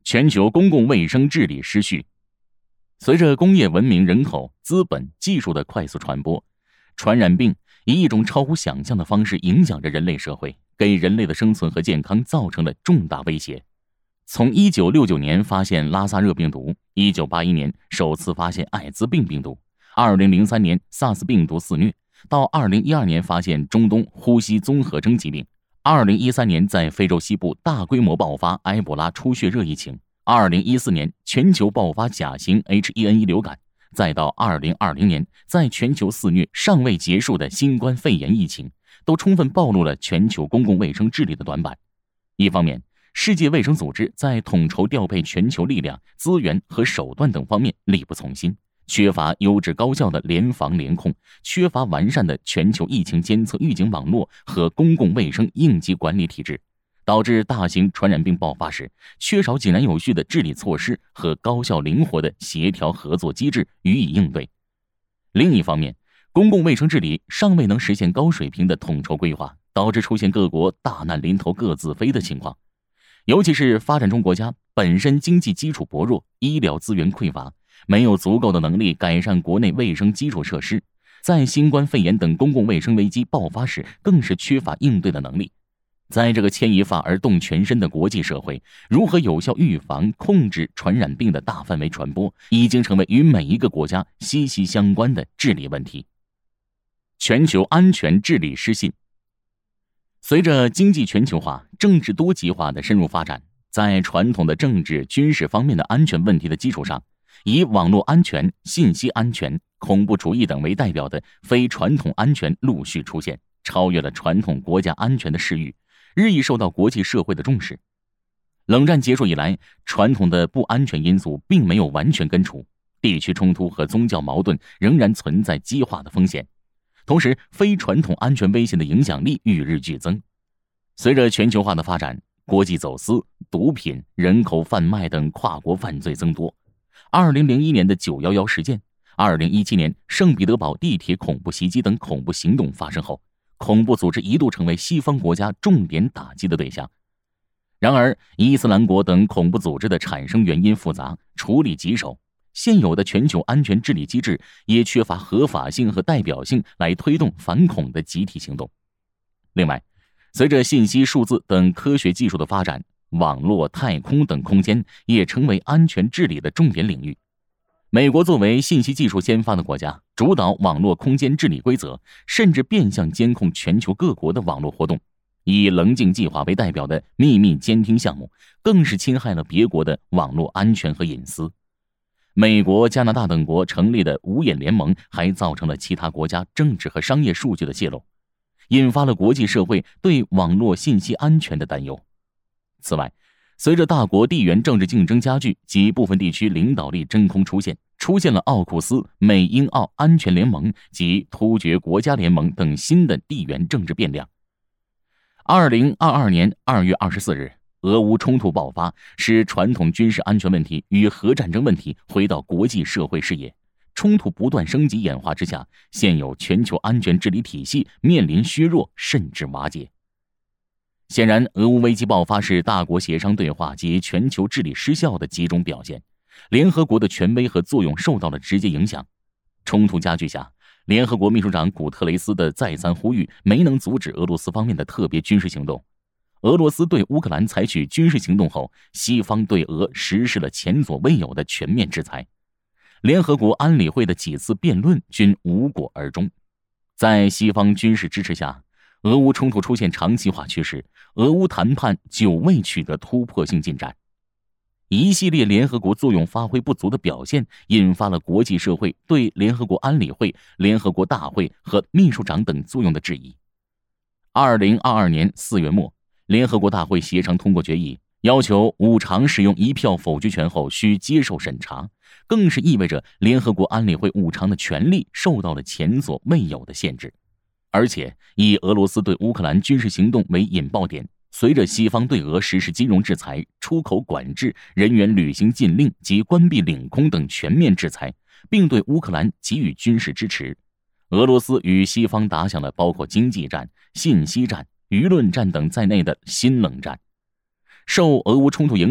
全球公共卫生治理失序。随着工业文明、人口、资本、技术的快速传播，传染病以一种超乎想象的方式影响着人类社会，给人类的生存和健康造成了重大威胁。从1969年发现拉萨热病毒，1981年首次发现艾滋病病毒，2003年 SARS 病毒肆虐，到2012年发现中东呼吸综合征疾病，2013年在非洲西部大规模爆发埃博拉出血热疫情，2014年全球爆发甲型 H1N1 流感，再到2020年在全球肆虐尚未结束的新冠肺炎疫情，都充分暴露了全球公共卫生治理的短板。一方面，世界卫生组织在统筹调配全球力量、资源和手段等方面力不从心，缺乏优质高效的联防联控，缺乏完善的全球疫情监测预警网络和公共卫生应急管理体制，导致大型传染病爆发时缺少井然有序的治理措施和高效灵活的协调合作机制予以应对。另一方面，公共卫生治理尚未能实现高水平的统筹规划，导致出现各国大难临头各自飞的情况。尤其是发展中国家本身经济基础薄弱，医疗资源匮乏，没有足够的能力改善国内卫生基础设施，在新冠肺炎等公共卫生危机爆发时更是缺乏应对的能力。在这个牵一发而动全身的国际社会，如何有效预防控制传染病的大范围传播，已经成为与每一个国家息息相关的治理问题。全球安全治理失信。随着经济全球化、政治多极化的深入发展，在传统的政治、军事方面的安全问题的基础上，以网络安全、信息安全、恐怖主义等为代表的非传统安全陆续出现，超越了传统国家安全的视域，日益受到国际社会的重视。冷战结束以来，传统的不安全因素并没有完全根除，地区冲突和宗教矛盾仍然存在激化的风险。同时，非传统安全威胁的影响力与日俱增。随着全球化的发展，国际走私、毒品、人口贩卖等跨国犯罪增多。2001年的911事件，2017年圣彼得堡地铁恐怖袭击等恐怖行动发生后，恐怖组织一度成为西方国家重点打击的对象。然而，伊斯兰国等恐怖组织的产生原因复杂，处理棘手，现有的全球安全治理机制也缺乏合法性和代表性来推动反恐的集体行动。另外，随着信息、数字等科学技术的发展，网络、太空等空间也成为安全治理的重点领域。美国作为信息技术先发的国家，主导网络空间治理规则，甚至变相监控全球各国的网络活动。以棱镜计划为代表的秘密监听项目，更是侵害了别国的网络安全和隐私。美国、加拿大等国成立的五眼联盟还造成了其他国家政治和商业数据的泄露，引发了国际社会对网络信息安全的担忧。此外，随着大国地缘政治竞争加剧及部分地区领导力真空出现了奥库斯、美英澳安全联盟及突厥国家联盟等新的地缘政治变量。2022年2月24日，俄乌冲突爆发，使传统军事安全问题与核战争问题回到国际社会视野。冲突不断升级演化之下，现有全球安全治理体系面临削弱甚至瓦解。显然，俄乌危机爆发是大国协商对话及全球治理失效的集中表现，联合国的权威和作用受到了直接影响。冲突加剧下，联合国秘书长古特雷斯的再三呼吁没能阻止俄罗斯方面的特别军事行动。俄罗斯对乌克兰采取军事行动后，西方对俄实施了前所未有的全面制裁。联合国安理会的几次辩论均无果而终。在西方军事支持下，俄乌冲突出现长期化趋势，俄乌谈判久未取得突破性进展。一系列联合国作用发挥不足的表现，引发了国际社会对联合国安理会、联合国大会和秘书长等作用的质疑。2022年4月末，联合国大会协商通过决议，要求五常使用一票否决权后需接受审查，更是意味着联合国安理会五常的权力受到了前所未有的限制。而且，以俄罗斯对乌克兰军事行动为引爆点，随着西方对俄实施金融制裁、出口管制、人员旅行禁令及关闭领空等全面制裁，并对乌克兰给予军事支持，俄罗斯与西方打响了包括经济战、信息战、舆论战等在内的新冷战。受俄乌冲突影响，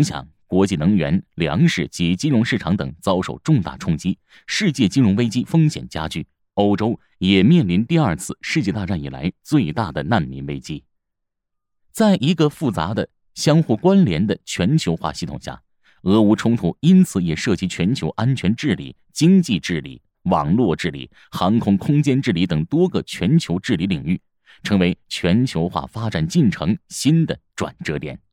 国际能源、粮食及金融市场等遭受重大冲击，世界金融危机风险加剧，欧洲也面临第二次世界大战以来最大的难民危机。在一个复杂的、相互关联的全球化系统下，俄乌冲突因此也涉及全球安全治理、经济治理、网络治理、航空空间治理等多个全球治理领域，成为全球化发展进程新的转折点。